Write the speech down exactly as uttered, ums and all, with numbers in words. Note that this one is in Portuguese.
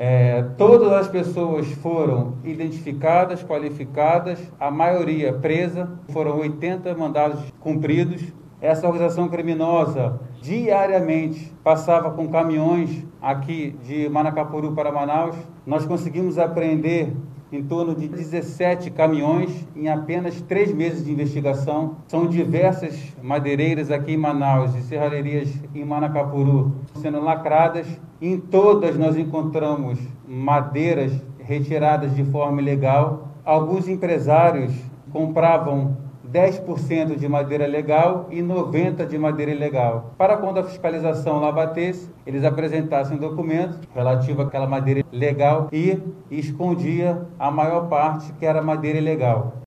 É, todas as pessoas foram identificadas, qualificadas, a maioria presa, foram oitenta mandados cumpridos. Essa organização criminosa diariamente passava com caminhões aqui de Manacapuru para Manaus. Nós conseguimos apreender em torno de dezessete caminhões em apenas três meses de investigação. São diversas madeireiras aqui em Manaus e serralherias em Manacapuru sendo lacradas. Em todas nós encontramos madeiras retiradas de forma ilegal. Alguns empresários compravam dez por cento de madeira legal e noventa por cento de madeira ilegal. Para quando a fiscalização lá batesse, eles apresentassem um documento relativo àquela madeira legal e escondia a maior parte que era madeira ilegal.